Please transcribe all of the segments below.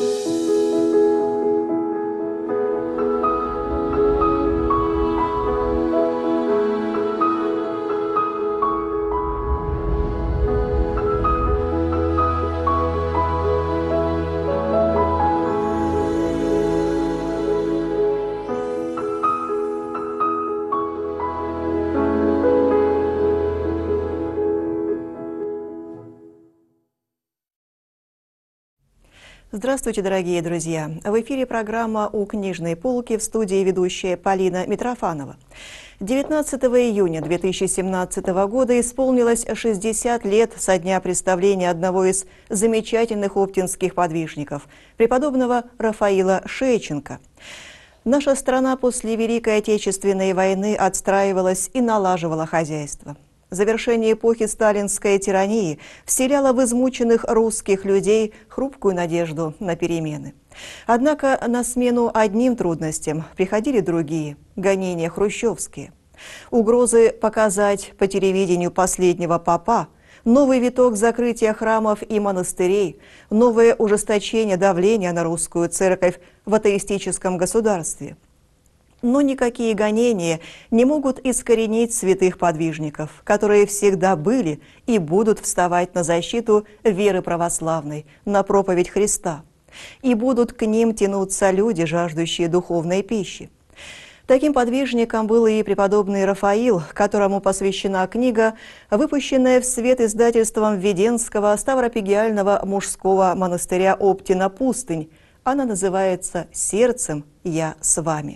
Здравствуйте, дорогие друзья! В эфире программа «У книжной полки», в студии ведущая Полина Митрофанова. 19 июня 2017 года исполнилось 60 лет со дня представления одного из замечательных оптинских подвижников, преподобного Рафаила Шейченко. Наша страна после Великой Отечественной войны отстраивалась и налаживала хозяйство. Завершение эпохи сталинской тирании вселяло в измученных русских людей хрупкую надежду на перемены. Однако на смену одним трудностям приходили другие – гонения хрущевские. Угрозы показать по телевидению последнего папа, новый виток закрытия храмов и монастырей, новое ужесточение давления на русскую церковь в атеистическом государстве. Но никакие гонения не могут искоренить святых подвижников, которые всегда были и будут вставать на защиту веры православной, на проповедь Христа. И будут к ним тянуться люди, жаждущие духовной пищи. Таким подвижником был и преподобный Рафаил, которому посвящена книга, выпущенная в свет издательством Введенского Ставропигиального мужского монастыря Оптина «Пустынь». Она называется «Сердцем я с вами».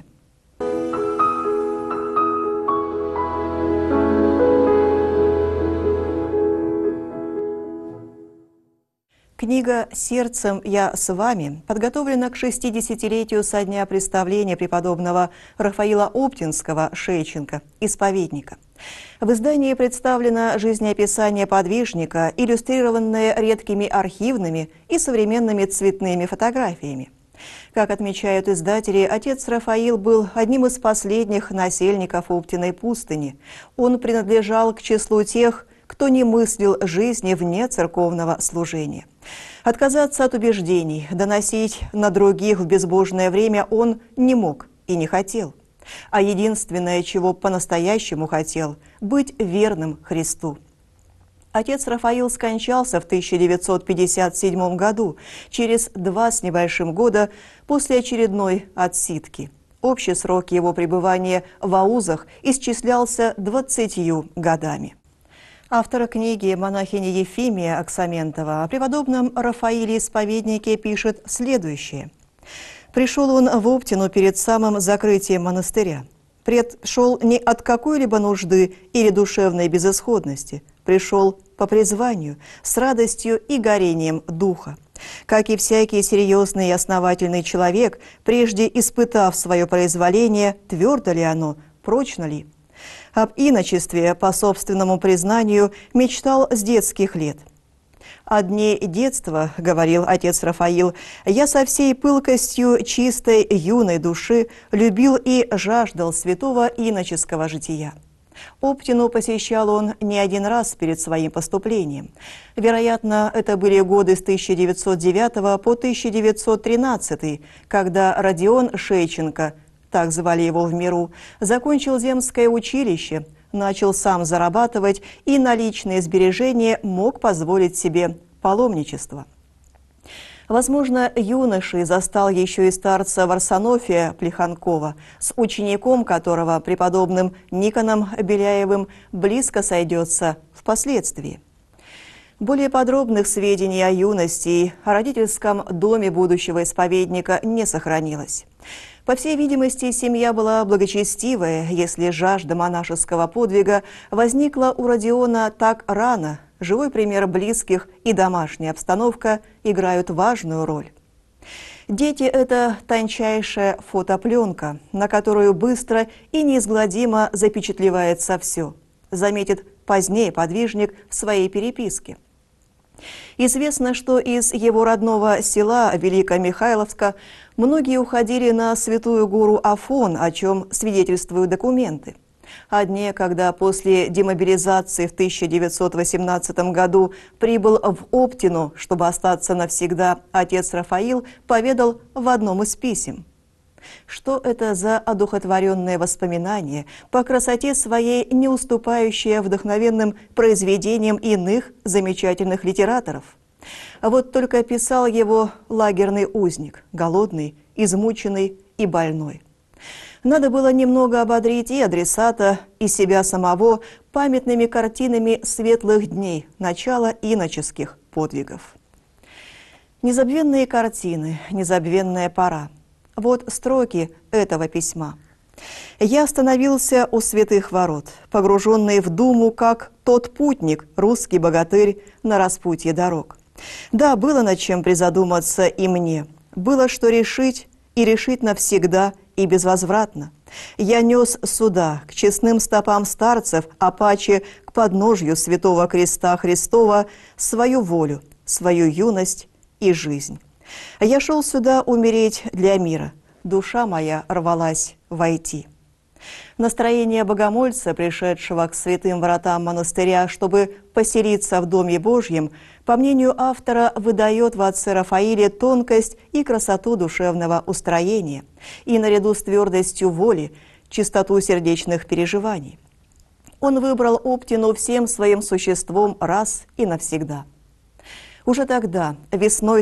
Книга «Сердцем я с вами» подготовлена к 60-летию со дня представления преподобного Рафаила Оптинского Шейченко, исповедника. В издании представлено жизнеописание подвижника, иллюстрированное редкими архивными и современными цветными фотографиями. Как отмечают издатели, отец Рафаил был одним из последних насельников Оптиной пустыни. Он принадлежал к числу тех, кто не мыслил жизни вне церковного служения. Отказаться от убеждений, доносить на других в безбожное время он не мог и не хотел. А единственное, чего по-настоящему хотел – быть верным Христу. Отец Рафаил скончался в 1957 году, через 2 с небольшим года после очередной отсидки. Общий срок его пребывания в аузах исчислялся 20 годами. Автор книги, монахиня Ефимия Аксаментова, о преподобном Рафаиле-исповеднике пишет следующее. «Пришел он в Оптину перед самым закрытием монастыря. Пред шел не от какой-либо нужды или душевной безысходности, пришел по призванию, с радостью и горением духа. Как и всякий серьезный и основательный человек, прежде испытав свое произволение, твердо ли оно, прочно ли. Об иночестве, по собственному признанию, мечтал с детских лет. «О дне детства, — говорил отец Рафаил, — я со всей пылкостью чистой юной души любил и жаждал святого иноческого жития». Оптину посещал он не один раз перед своим поступлением. Вероятно, это были годы с 1909 по 1913, когда Родион Шейченко, так звали его в миру, закончил земское училище, начал сам зарабатывать и на личные сбережения мог позволить себе паломничество. Возможно, юношей застал еще и старца Варсонофия Плеханкова, с учеником которого, преподобным Никоном Беляевым, близко сойдется впоследствии. Более подробных сведений о юности и о родительском доме будущего исповедника не сохранилось. По всей видимости, семья была благочестивая, если жажда монашеского подвига возникла у Родиона так рано. Живой пример близких и домашняя обстановка играют важную роль. Дети – это тончайшая фотопленка, на которую быстро и неизгладимо запечатлевается все, заметит позднее подвижник в своей переписке. Известно, что из его родного села О дне, когда после демобилизации в 1918 году прибыл в Оптину, чтобы остаться навсегда, отец Рафаил поведал в одном из писем. Что это за одухотворенное воспоминание, по красоте своей не уступающее вдохновенным произведениям иных замечательных литераторов? А вот только писал его лагерный узник, голодный, измученный и больной. Надо было немного ободрить и адресата, и себя самого памятными картинами светлых дней, начала иноческих подвигов. Незабвенные картины, незабвенная пора. Вот строки этого письма. «Я остановился у святых ворот, погруженный в думу, как тот путник, русский богатырь на распутье дорог. Да, было над чем призадуматься и мне, было что решить, и решить навсегда и безвозвратно. Я нес сюда, к честным стопам старцев, а паче к подножью святого креста Христова, свою волю, свою юность и жизнь. Я шел сюда умереть для мира, душа моя рвалась войти». Настроение богомольца, пришедшего к святым воротам монастыря, чтобы поселиться в Доме Божьем, по мнению автора, выдает в отце Рафаиле тонкость и красоту душевного устроения, и наряду с твердостью воли, чистоту сердечных переживаний. Он выбрал Оптину всем своим существом раз и навсегда. Уже тогда, весной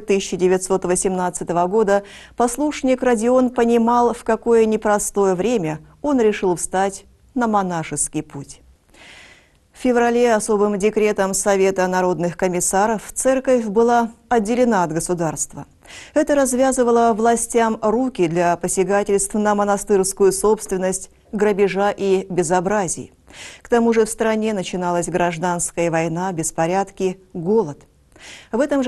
1918 года, послушник Родион понимал, в какое непростое время он решил встать на монашеский путь. В феврале особым декретом Совета народных комиссаров церковь была отделена от государства. Это развязывало властям руки для посягательств на монастырскую собственность, грабежа и безобразий. К тому же в стране начиналась гражданская война, беспорядки, голод. В этом же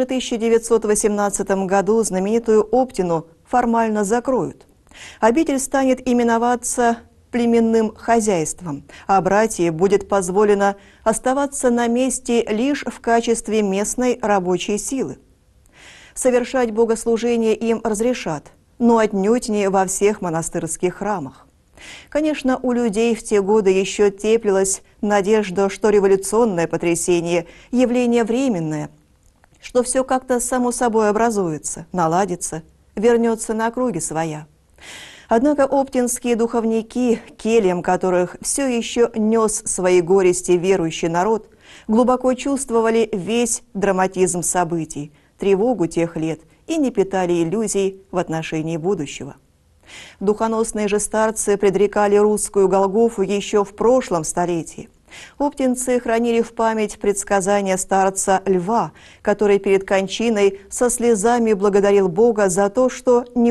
1918 году знаменитую Оптину формально закроют. Обитель станет именоваться племенным хозяйством, а братье будет позволено оставаться на месте лишь в качестве местной рабочей силы. Совершать богослужение им разрешат, но отнюдь не во всех монастырских храмах. Конечно, у людей в те годы еще теплилась надежда, что революционное потрясение – явление временное, что все как-то само собой образуется, наладится, вернется на круги своя. Однако оптинские духовники, кельям которых все еще нес свои горести верующий народ, глубоко чувствовали весь драматизм событий, тревогу тех лет и не питали иллюзий в отношении будущего. Духоносные же старцы предрекали русскую Голгофу еще в прошлом столетии. Оптинцы хранили в память предсказания старца Льва, который перед кончиной со слезами благодарил Бога за то, что не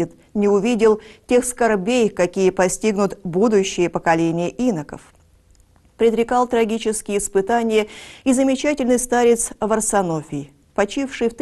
увидел тех скорбей, какие постигнут будущие поколения иноков. Предрекал трагические испытания и замечательный старец Варсонофий, почивший в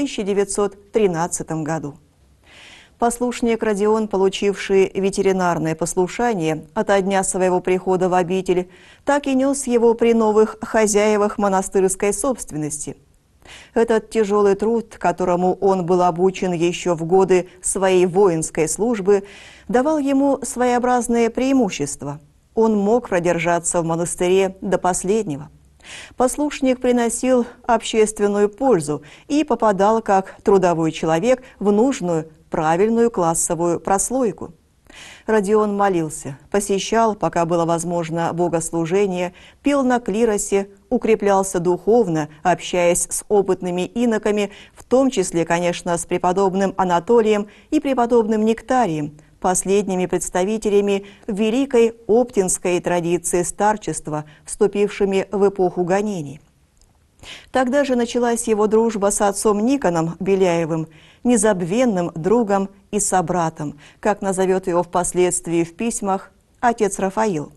1913 году. Послушник Родион, получивший ветеринарное послушание ото дня своего прихода в обитель, так и нес его при новых хозяевах монастырской собственности. Этот тяжелый труд, которому он был обучен еще в годы своей воинской службы, давал ему своеобразное преимущество. Он мог продержаться в монастыре до последнего. Послушник приносил общественную пользу и попадал как трудовой человек в нужную, правильную классовую прослойку. Родион молился, посещал, пока было возможно, богослужение, пел на клиросе, укреплялся духовно, общаясь с опытными иноками, в том числе, конечно, с преподобным Анатолием и преподобным Нектарием, последними представителями великой оптинской традиции старчества, вступившими в эпоху гонений. Тогда же началась его дружба с отцом Никоном Беляевым, незабвенным другом и собратом, как назовет его впоследствии в письмах отец Рафаил.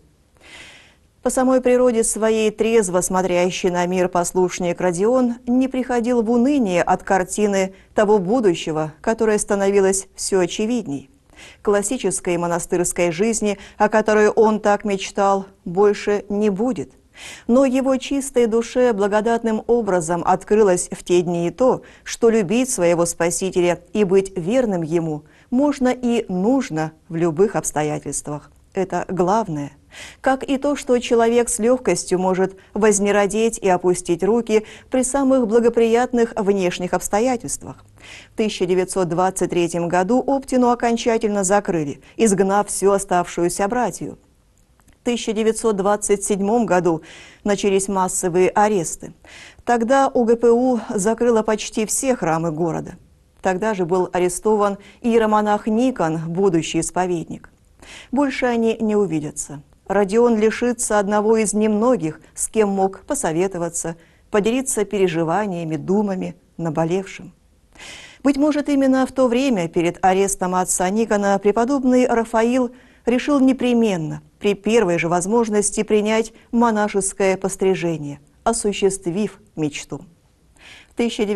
По самой природе своей трезво смотрящий на мир послушник Родион не приходил в уныние от картины того будущего, которое становилось все очевидней. Классической монастырской жизни, о которой он так мечтал, больше не будет. Но его чистой душе благодатным образом открылось в те дни и то, что любить своего Спасителя и быть верным Ему можно и нужно в любых обстоятельствах. Это главное. Как и то, что человек с легкостью может вознеродеть и опустить руки при самых благоприятных внешних обстоятельствах. В 1923 году Оптину окончательно закрыли, изгнав всю оставшуюся братью. В 1927 году начались массовые аресты. Тогда УГПУ закрыла почти все храмы города. Тогда же был арестован иеромонах Никон, будущий исповедник. Больше они не увидятся. Родион лишится одного из немногих, с кем мог посоветоваться, поделиться переживаниями, думами, наболевшим. Быть может, именно в то время, перед арестом отца Никона, преподобный Рафаил решил непременно, при первой же возможности, принять монашеское пострижение, осуществив мечту. В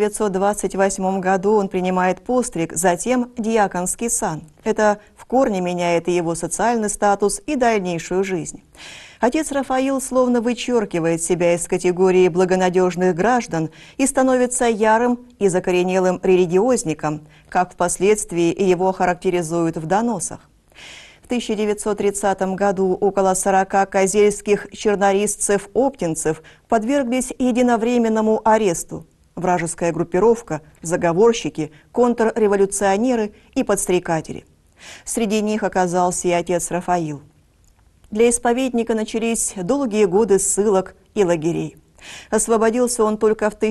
1928 году он принимает постриг, затем диаконский сан. Это в корне меняет и его социальный статус, и дальнейшую жизнь. Отец Рафаил словно вычеркивает себя из категории благонадежных граждан и становится ярым и закоренелым религиозником, как впоследствии его характеризуют в доносах. В 1930 году около 40 козельских чернорисцев-оптинцев подверглись единовременному аресту. Вражеская группировка, заговорщики, контрреволюционеры и подстрекатели. Среди них оказался и отец Рафаил. Для исповедника начались долгие годы ссылок и лагерей. Освободился он только в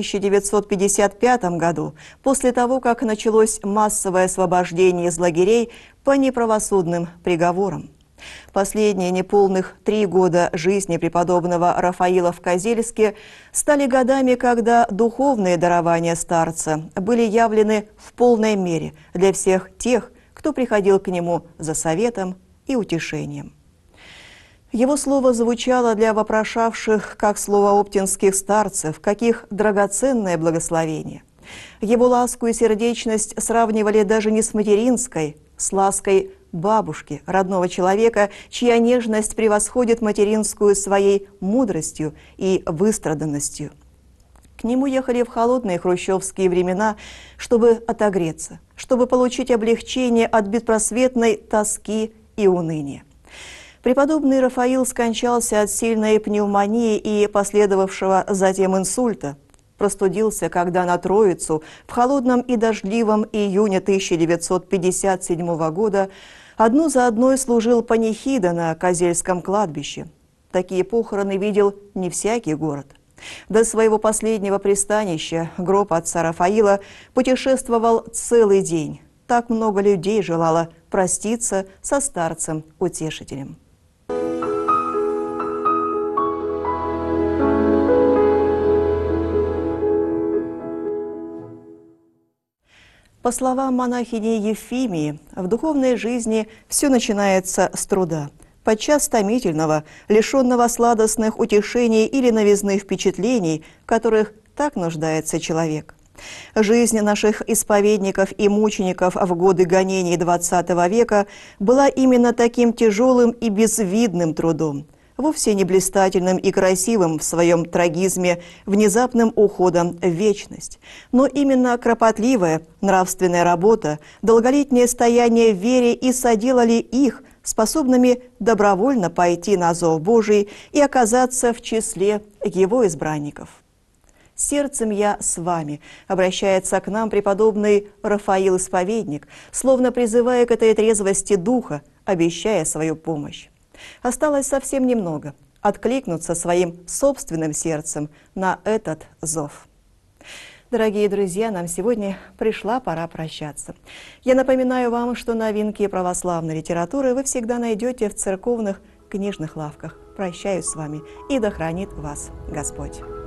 1955 году, после того, как началось массовое освобождение из лагерей по неправосудным приговорам. Последние неполных 3 года жизни преподобного Рафаила в Козельске стали годами, когда духовные дарования старца были явлены в полной мере для всех тех, кто приходил к нему за советом и утешением. Его слово звучало для вопрошавших, как слово оптинских старцев, каких драгоценное благословение. Его ласку и сердечность сравнивали даже не с материнской, с лаской бабушки, родного человека, чья нежность превосходит материнскую своей мудростью и выстраданностью. К нему ехали в холодные хрущевские времена, чтобы отогреться, чтобы получить облегчение от беспросветной тоски и уныния. Преподобный Рафаил скончался от сильной пневмонии и последовавшего затем инсульта. Простудился, когда на Троицу в холодном и дождливом июне 1957 года одну за одной служил панихида на Козельском кладбище. Такие похороны видел не всякий город. До своего последнего пристанища гроб отца Рафаила путешествовал целый день. Так много людей желало проститься со старцем-утешителем. По словам монахини Ефимии, в духовной жизни все начинается с труда, подчас томительного, лишенного сладостных утешений или новизны впечатлений, в которых так нуждается человек. Жизнь наших исповедников и мучеников в годы гонений XX века была именно таким тяжелым и безвидным трудом, вовсе не блистательным и красивым в своем трагизме, внезапным уходом в вечность. Но именно кропотливая нравственная работа, долголетнее стояние в вере и соделали их способными добровольно пойти на зов Божий и оказаться в числе Его избранников. «Сердцем я с вами», обращается к нам преподобный Рафаил Исповедник, словно призывая к этой трезвости духа, обещая свою помощь. Осталось совсем немного – откликнуться своим собственным сердцем на этот зов. Дорогие друзья, нам сегодня пришла пора прощаться. Я напоминаю вам, что новинки православной литературы вы всегда найдете в церковных книжных лавках. Прощаюсь с вами, и да хранит вас Господь.